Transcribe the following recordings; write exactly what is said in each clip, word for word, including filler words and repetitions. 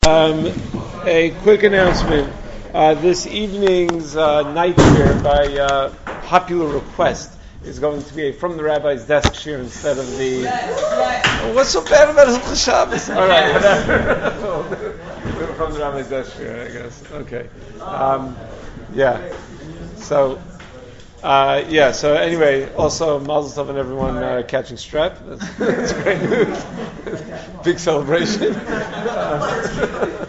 Um, a quick announcement. Uh, this evening's uh, night shir, by uh, popular request, is going to be a From the Rabbi's Desk shir instead of the... Oh, what's so bad about Hilchos Shabbos? All right, whatever. From the Rabbi's Desk shir, I guess. Okay. Um, yeah. So... Uh, yeah, so anyway, also Mazel Tov and everyone uh, catching strep. That's, that's great news. Big celebration. Uh,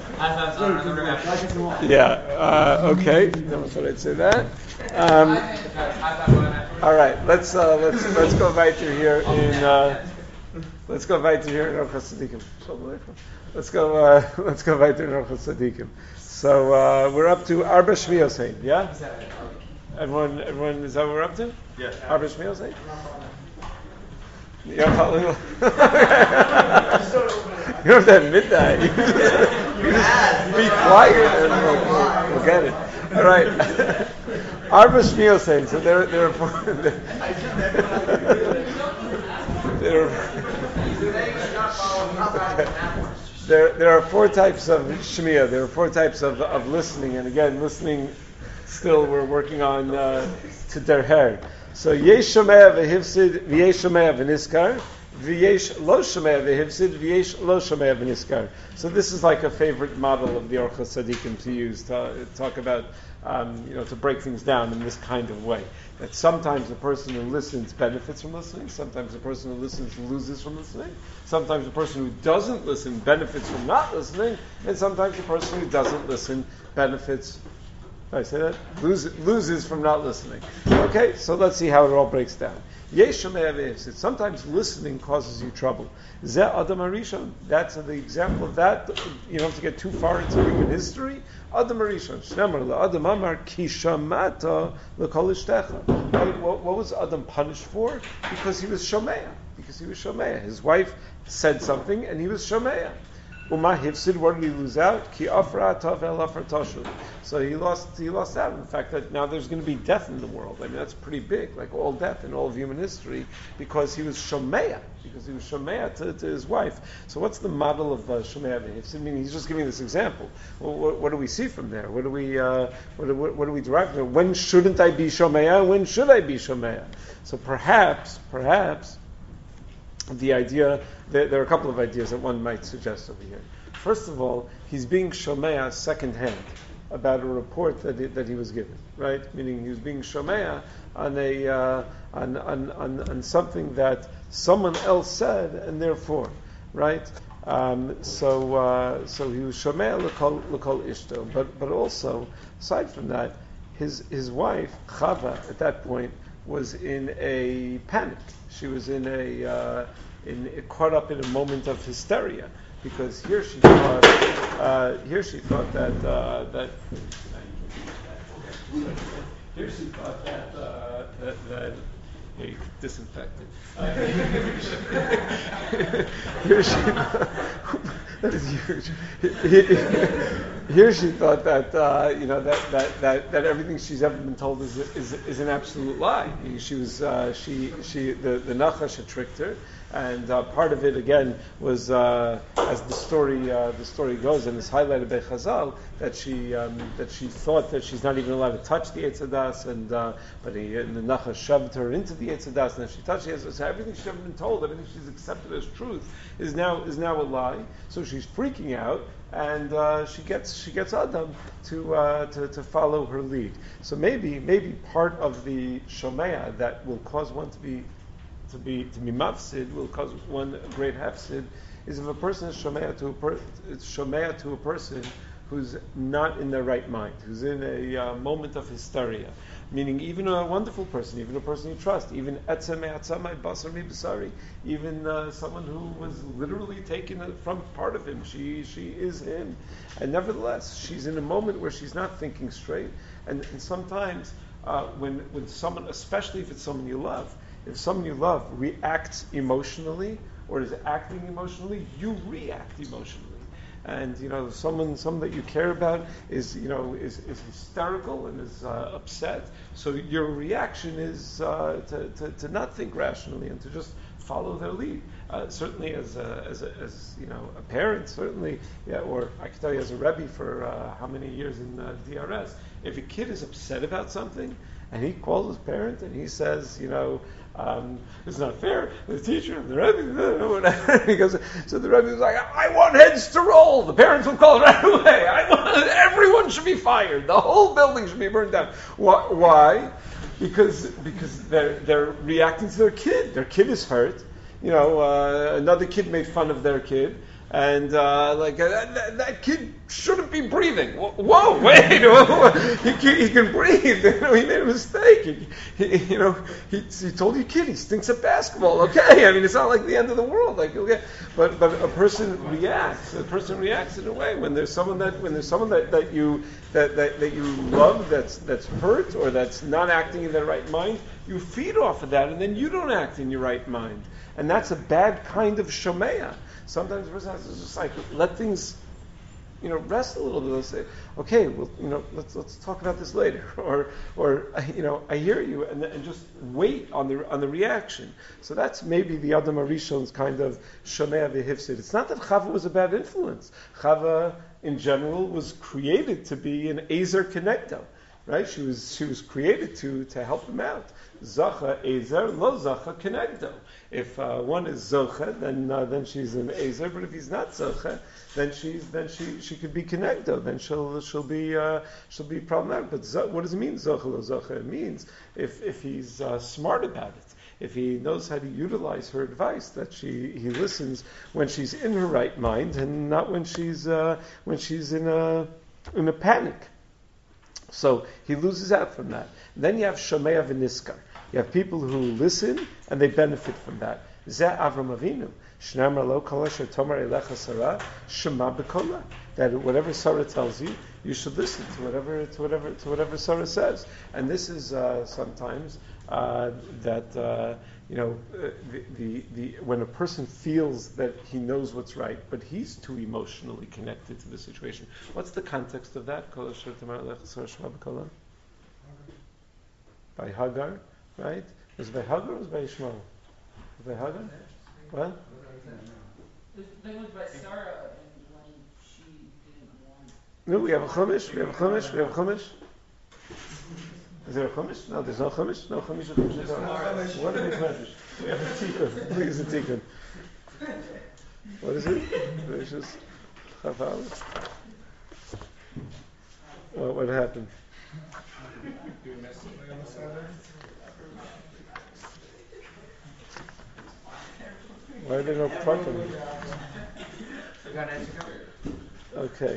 yeah, uh, okay. Never thought I'd say that. Um, all right, let's uh, let's let's go weiter here in uh, let's go weiter here in Orchos Tzadikim. Let's go uh, let's go weiter in Orchos Tzadikim. So uh, we're up to Arba Shmiyos, yeah. Everyone, everyone, is that what we're up to? Yeah. Arba Shmiyos, eh? Yeah, following. You don't have to admit that. You just, you just be quiet and we'll, we'll, we'll get it. All right. Arba Shmiyos, so there, there are four. there, are, there, there are four types of Shmiyah. There are four types of, of listening, and again, listening. Still, we're working on uh, to derher. So yesh shomea v'hifsid v'yesh shomea v'niskar v'yesh lo shomea v'hifsid v'yesh lo shomea v'niskar. So this is like a favorite model of the Orchos Tzadikim to use to talk about, um, you know, to break things down in this kind of way. That sometimes the person who listens benefits from listening. Sometimes the person who listens loses from listening. Sometimes the person who doesn't listen benefits from not listening, and sometimes the person who doesn't listen benefits. I say that? Lose, loses from not listening. Okay, so let's see how it all breaks down. Sometimes listening causes you trouble. Ze Adam Arishon. That's the example of that. You don't have to get too far into human history. Adam Arishon. Shnemar la'Adam Amar ki shamata l'kol ishtecha. What was Adam punished for? Because he was shomeya. Because he was shomeya. His wife said something, and he was shomeya. Uma hifsid, what did he lose out? Ki afra tav el afra tashuv. So he lost he lost out in the fact that now there's going to be death in the world. I mean, that's pretty big, like all death in all of human history, because he was shomeya, because he was shomeya to, to his wife. So what's the model of uh, shomeya v'hifsid? I mean, he's just giving this example. Well, what, what do we see from there? What do we uh, what, do, what, what do we derive from there? When shouldn't I be shomeya? When should I be shomeya? So perhaps, perhaps. The idea, there, there are a couple of ideas that one might suggest over here. First of all, he's being shomeya secondhand about a report that he, that he was given, right? Meaning he was being shomeya on a uh, on, on, on on something that someone else said, and therefore, right? Um, so uh, so he was shomeya l'kol l'kol ishto, but but also aside from that, his his wife Chava at that point was in a panic. She was in a uh, in caught up in a moment of hysteria, because here she thought uh, here she thought that uh, that here she thought that uh, that, that hey, disinfectant. Uh, here she that is huge. Here she thought that uh, you know that, that, that, that everything she's ever been told is is, is an absolute lie. She was uh, she she the, the Nachash had tricked her, and uh, part of it again was uh, as the story uh, the story goes, and it's highlighted by Chazal that she um, that she thought that she's not even allowed to touch the Eitz Hadas, and uh, but he, and the Nachash shoved her into the Eitz Hadas, and if she touched it, so everything she's ever been told, everything she's accepted as truth is now is now a lie. So she's freaking out. And uh, she gets she gets Adam to, uh, to to follow her lead. So maybe maybe part of the shomeya that will cause one to be to be to be mafsid, will cause one a great hafsid, is if a person is shomeya to a per, it's shomeya to a person who's not in their right mind, who's in a uh, moment of hysteria. Meaning, even a wonderful person, even a person you trust, even etzemei atzamai basar mi basari, even uh, someone who was literally taken from part of him. She she is him, and nevertheless, she's in a moment where she's not thinking straight. And, and sometimes, uh, when when someone, especially if it's someone you love, if someone you love reacts emotionally or is acting emotionally, you react emotionally. And you know, someone, someone that you care about is, you know, is, is hysterical and is uh, upset. So your reaction is uh, to, to to not think rationally and to just follow their lead. Uh, certainly, as a, as a, as you know, a parent, certainly, yeah, or I can tell you as a Rebbe for uh, how many years in uh, D R S, if a kid is upset about something and he calls his parent and he says, you know, um, it's not fair, the teacher, the Rebbe, whatever, he goes, so the Rebbe was like, I want heads to roll. The parents will call right away. I want, everyone should be fired. The whole building should be burned down. Why? Because because they're they're reacting to their kid. Their kid is hurt. You know, uh, another kid made fun of their kid, and uh, like uh, that, that kid shouldn't be breathing. Whoa, wait, he, can, he can breathe. You know, he made a mistake. He, he, you know, he, he told your kid he stinks at basketball. Okay, I mean, it's not like the end of the world. Like, okay, but but a person reacts. A person reacts in a way when there's someone that when there's someone that, that you that, that that you love that's that's hurt or that's not acting in their right mind. You feed off of that, and then you don't act in your right mind. And that's a bad kind of shomeya. Sometimes a person has to just like let things, you know, rest a little bit. Let's say, okay, well, you know, let's let's talk about this later, or or you know, I hear you, and, and just wait on the on the reaction. So that's maybe the Adam Arishon's kind of shomeya v'hifsid. It's not that Chava was a bad influence. Chava, in general, was created to be an Ezer Kenegdo. Right? She was she was created to to help him out. Zacha Ezer, lo Zacha Kenegdo. If uh, one is Zocha, then uh, then she's an Ezer. But if he's not Zocha, then she's then she, she could be Kenegdo. Then she'll she'll be uh, she'll be problematic. But zo- what does it mean Zocha lo Zocha? It means if if he's uh, smart about it, if he knows how to utilize her advice, that she he listens when she's in her right mind and not when she's uh, when she's in a in a panic. So he loses out from that. Then you have Shomeya v'Niskar. You have people who listen and they benefit from that. Zeh Avram Avinu. Shnamar lo kol asher tomar elecha Sarah shema b'kola. That whatever Sarah tells you, you should listen to whatever to whatever to whatever Sarah says. And this is uh, sometimes uh, that uh, you know uh, the, the the when a person feels that he knows what's right, but he's too emotionally connected to the situation. What's the context of that? Kol asher tomar elecha Sarah shema b'kola. By Hagar, right? Was it by Hagar or was it by Ishmael? Was it by Hagar? What? That was by Sarah, and when she didn't want. No, we have a chumash. We have a chumash. We have a chumash. Is there a chumash? No, there's no chumash. No chumash. No chumash. What are these matters? We have a tikkun. Please, a tikkun. What is it? Gracious. Chafal. What what happened? Why are there no prakim? Okay.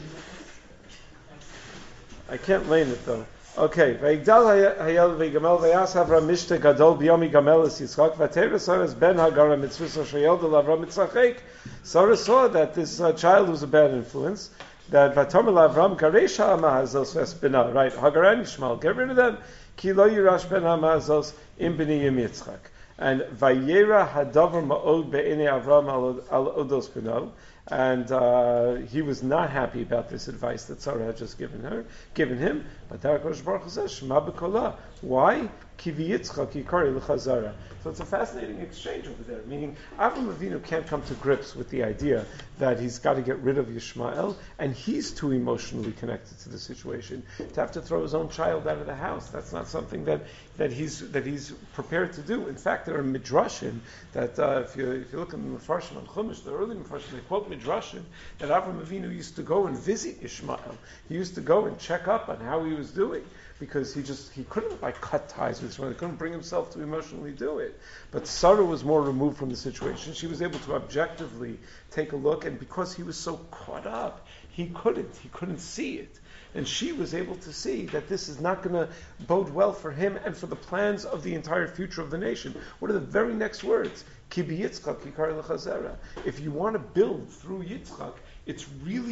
I can't lane it though. Okay. Vayigdal hayel vaygamel vayas Avram mishte gadol biyomi gamel es Yitzchak v'atera Sarah ben Hagar mitzvus sheyel del Avram mitzachek. Sarah saw that this uh, child was a bad influence. That v'tomel Avram garesha amahazos v'espina. Right. Hagar and Ishmael. Get rid of them. Ki lo yirash ben amahazos im b'ni yim Yitzchak. And Vayera hadavar ma'od be'enei Avram al odos beno, and uh, he was not happy about this advice that Sarah had just given her, given him. But Hakadosh Baruch Hu says, "Shema b'kola." Why? Kivi Yitzchak yikari l'chazara. So it's a fascinating exchange over there. Meaning, Avram Avinu can't come to grips with the idea that he's got to get rid of Yishmael, and he's too emotionally connected to the situation to have to throw his own child out of the house. That's not something that, that he's that he's prepared to do. In fact, there are midrashim that uh, if you if you look in the Mefarshim on Chumash, the early Mefarshim, they quote midrashim that Avram Avinu used to go and visit Ishmael. He used to go and check up on how he was doing, because he just he couldn't like cut ties with Ishmael. He couldn't bring himself to emotionally do it. But Sarah was more removed from the situation. She was able to objectively take a look, and because he was so caught up, he couldn't. He couldn't see it. And she was able to see that this is not going to bode well for him and for the plans of the entire future of the nation. What are the very next words? Ki Yitzchak yikar l'chazera. If you want to build through Yitzchak, it's really, really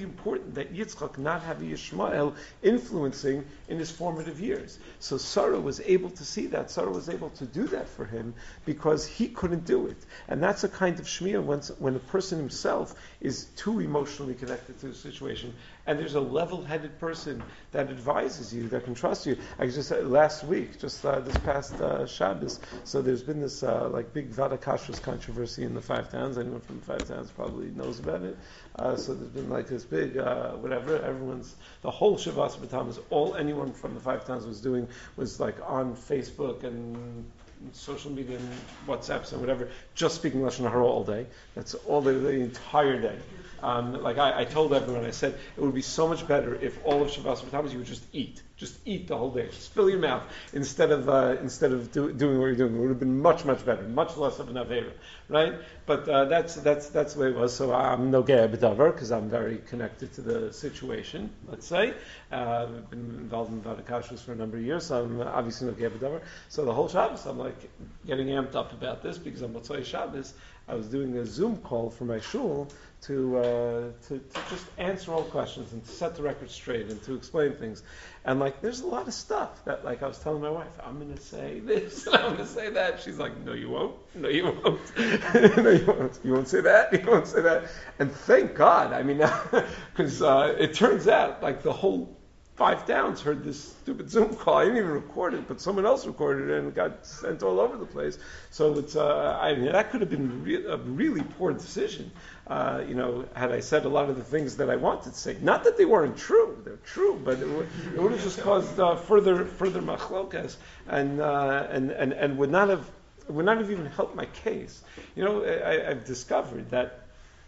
important that Yitzchak not have Yishmael influencing in his formative years. So Sarah was able to see that. Sarah was able to do that for him because he couldn't do it. And that's a kind of shmiyah when, when a person himself is too emotionally connected to the situation. And there's a level-headed person that advises you, that can trust you. I just uh, last week, just uh, this past uh, Shabbos, so there's been this uh, like big Vada Kashrus controversy in the Five Towns. Anyone from the Five Towns probably knows about it. Uh, so there's been like this big uh, whatever. Everyone's the whole Shavas B'Tammuz, all anyone from the Five Towns was doing was like on Facebook and social media and WhatsApps and whatever, just speaking Lashon Hara all day. That's all the, the entire day. Um, like I, I told everyone, I said it would be so much better if all of Shavas B'Tammuz you would just eat, just eat the whole day, just fill your mouth instead of uh, instead of do, doing what you're doing. It would have been much much better, much less of an avera, right? But uh, that's that's that's the way it was. So I'm nogeh b'davar because I'm very connected to the situation. Let's say uh, I've been involved in Vada Kashrus for a number of years, so I'm obviously nogeh b'davar. So the whole Shabbos, I'm like getting amped up about this because on Motzei Shabbos I was doing a Zoom call for my shul to, uh, to to just answer all questions and to set the record straight and to explain things. And like, there's a lot of stuff that, like, I was telling my wife, I'm going to say this and I'm going to say that. She's like, no, you won't. No, you won't. No, you won't. You won't say that. You won't say that. And thank God. I mean, because uh, it turns out, like, the whole Five Towns heard this stupid Zoom call. I didn't even record it, but someone else recorded it and it got sent all over the place. So it's, uh, I mean, that could have been re- a really poor decision. Uh, you know, had I said a lot of the things that I wanted to say. Not that they weren't true; they're true, but it would, it would have just caused uh, further further machlokas and uh, and and and would not have would not have even helped my case. You know, I, I've discovered that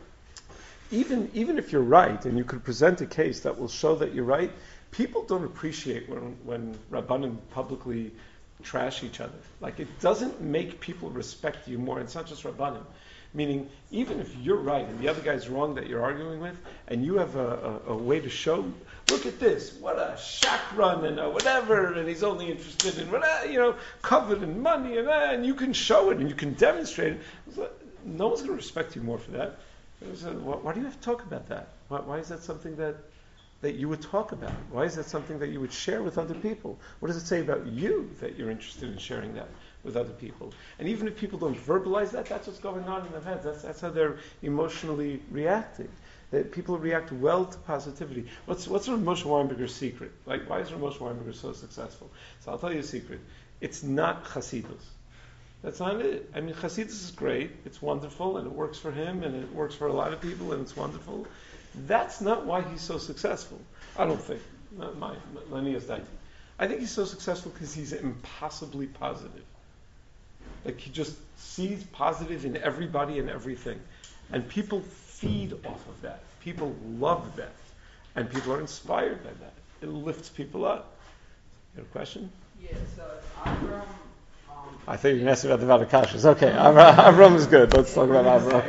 even even if you're right and you could present a case that will show that you're right, people don't appreciate when when Rabbanim publicly trash each other. Like, it doesn't make people respect you more. It's not just Rabbanim. Meaning, even if you're right and the other guy's wrong that you're arguing with, and you have a, a, a way to show, look at this, what a shakran and a whatever, and he's only interested in whatever, you know, covered in money and that, and you can show it and you can demonstrate it. No one's going to respect you more for that. Why, why do you have to talk about that? Why, why is that something that that you would talk about? Why is that something that you would share with other people? What does it say about you that you're interested in sharing that with other people? And even if people don't verbalize that, that's what's going on in their heads. That's, that's how they're emotionally reacting. That people react well to positivity. What's what's Rav Moshe Weinberger's secret? Like, why is Rav Moshe Weinberger so successful? So I'll tell you a secret. It's not Chassidus. That's not it. I mean, Chassidus is great. It's wonderful, and it works for him, and it works for a lot of people, and it's wonderful. That's not why he's so successful. I don't think. Not my Lania's that. I think he's so successful because he's impossibly positive. Like, he just sees positive in everybody and everything. And people feed off of that. People love that. And people are inspired by that. It lifts people up. You have a question? Yeah, so Avram... Um, I thought you were going to ask about the Vada Kashrus. Okay, Avram, Avram is good. Let's talk about Avram.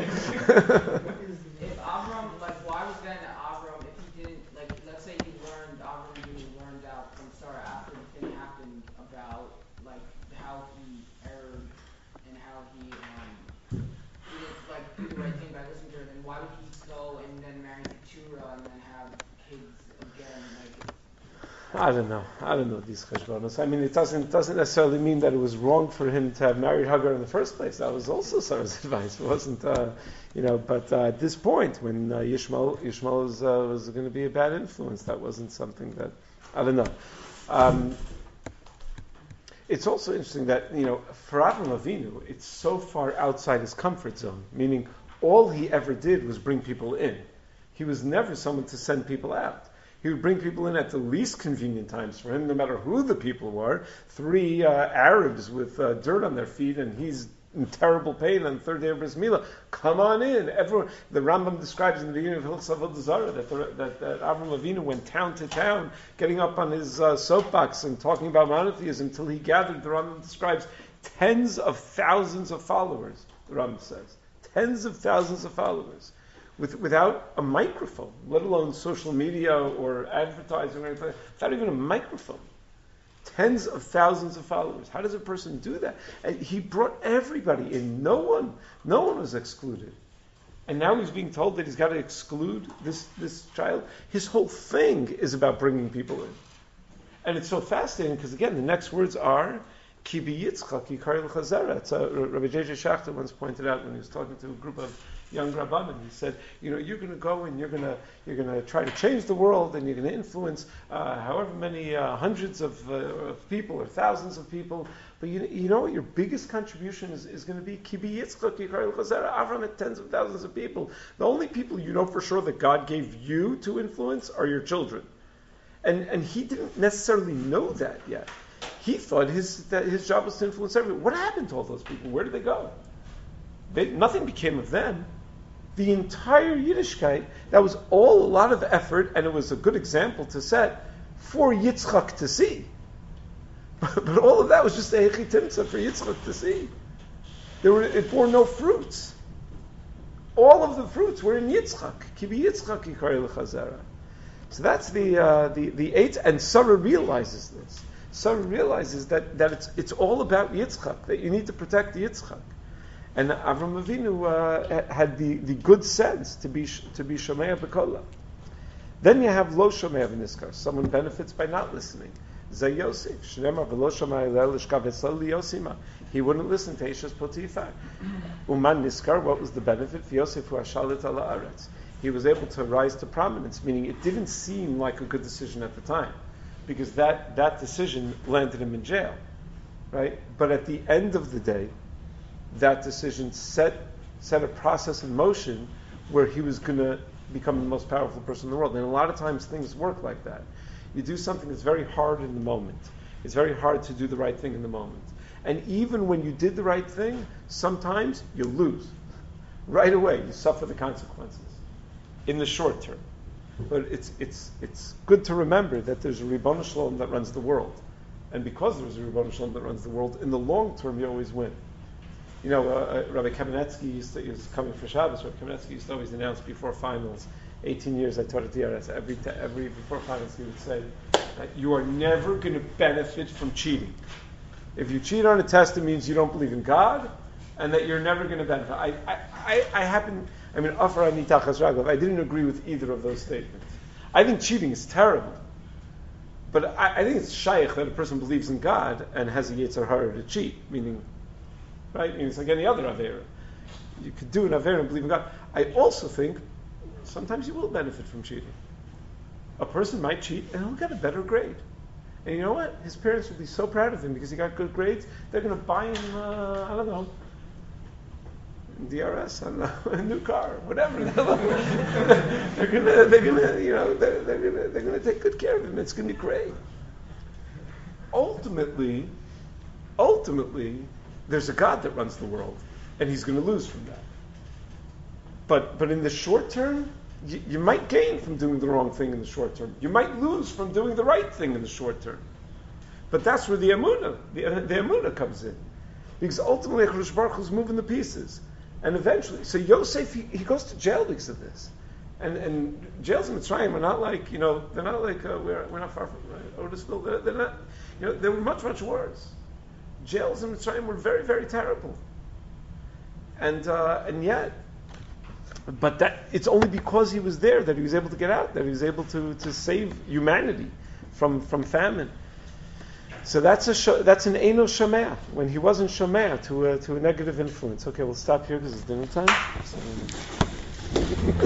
if Avram, like, why was then Avram, if he didn't, like, let's say he learned, Avram really learned out from Sarah after the thing happened about, like, how he erred and how he, um, didn't, like, do the right thing by listening to her, then why would he go and then marry Keturah and then have kids again, like... I don't know. I don't know these cheshbonos. I mean, it doesn't doesn't necessarily mean that it was wrong for him to have married Hagar in the first place. That was also Sarah's advice. It wasn't, uh, you know. But uh, at this point, when uh, Yishmael Yishmael was, uh, was going to be a bad influence, that wasn't something that I don't know. Um, it's also interesting that, you know, for Avram Avinu, it's so far outside his comfort zone. Meaning, all he ever did was bring people in. He was never someone to send people out. He would bring people in at the least convenient times for him, no matter who the people were. Three uh, Arabs with uh, dirt on their feet, and he's in terrible pain on the third day of Bris Milah. Come on in. Everyone, the Rambam describes in the beginning of Hilchos Avodah Zarah that, the, that, that Avram Avinu went town to town, getting up on his uh, soapbox and talking about monotheism until he gathered, the Rambam describes, tens of thousands of followers, the Rambam says. Tens of thousands of followers. With, without a microphone, let alone social media or advertising or anything, without even a microphone. Tens of thousands of followers. How does a person do that? And he brought everybody in. No one, no one was excluded. And now he's being told that he's got to exclude this, this child. His whole thing is about bringing people in. And it's so fascinating because, again, the next words are, Ki bi Yitzchak yikar l'chazera. It's uh, Rabbi J J Schachter once pointed out when he was talking to a group of young rabbanim. He said, you know, you're going to go and you're going to you're going to try to change the world and you're going to influence uh, however many uh, hundreds of, uh, of people or thousands of people. But you, you know what your biggest contribution is, is going to be? Ki bi Yitzchak yikar l'chazera. Avram had tens of thousands of people. The only people you know for sure that God gave you to influence are your children. And and he didn't necessarily know that yet. He thought his that his job was to influence everyone. What happened to all those people? Where did they go? They, nothing became of them. The entire Yiddishkeit, that was all a lot of effort, and it was a good example to set for Yitzchak to see. But, but all of that was just a hechitimtza for Yitzchak to see. There were, it bore no fruits. All of the fruits were in Yitzchak. Ki bi Yitzchak yikar l'chazera. So that's the uh, the the eight, and Sarah realizes this. Sarah realizes that, that it's it's all about Yitzchak, that you need to protect Yitzchak. And Avram Avinu uh, had the, the good sense to be to be Shomea B'Kola. Then you have Lo Shomea V'Niskar. Someone benefits by not listening. Zay Yosef. Shneimar V'lo Shomea Leil Ishkav Etzlo Liyosima. He wouldn't listen to Eishes Potifar. Uman Niskar, what was the benefit? V'Yosef Hu Hashalit Ala Aretz. He was able to rise to prominence, meaning it didn't seem like a good decision at the time, because that, that decision landed him in jail, right? But at the end of the day, that decision set set a process in motion where he was going to become the most powerful person in the world. And a lot of times things work like that. You do something that's very hard in the moment. It's very hard to do the right thing in the moment. And even when you did the right thing, sometimes you lose. Right away, you suffer the consequences in the short term. But it's it's it's good to remember that there's a Ribono Shalom that runs the world. And because there's a Ribono Shalom that runs the world, in the long term you always win. You know, uh, Rabbi Kamenetsky used to, he was coming for Shabbos, Rabbi Kamenetsky used to always announce before finals, eighteen years I taught at D R S, every, t- every before finals he would say that you are never going to benefit from cheating. If you cheat on a test, it means you don't believe in God, and that you're never going to benefit. I, I, I, I happen, I mean, Afra Nitachas Raglav, I didn't agree with either of those statements. I think cheating is terrible. But I, I think it's shaykh that a person believes in God and has a Yetzer Hara to cheat, meaning, right? Meaning it's like any other Avera. You could do an Avera and believe in God. I also think sometimes you will benefit from cheating. A person might cheat and he'll get a better grade. And you know what? His parents will be so proud of him because he got good grades. They're going to buy him, uh, I don't know, D R S, I don't know, a new car, whatever. they're gonna, they're gonna, you know, they're, they're gonna, they're gonna take good care of him. It's gonna be great. Ultimately, ultimately, there's a God that runs the world, and He's going to lose from that. But, but in the short term, you, you might gain from doing the wrong thing in the short term. You might lose from doing the right thing in the short term. But that's where the emunah, the, the emunah comes in, because ultimately, HaKadosh Baruch Hu is moving the pieces. And eventually, so Yosef, he, he goes to jail because of this. And and jails in Mitzrayim are not like, you know, they're not like, uh, we're, we're not far from right, Otisville. They're, they're not, you know, they were much, much worse. Jails in Mitzrayim were very, very terrible. And uh, and yet, but that it's only because he was there that he was able to get out, that he was able to, to save humanity from, from famine. So that's a that's an Eino Shomea, when he wasn't Shomea to a, to a negative influence. Okay, we'll stop here because it's dinner time. So,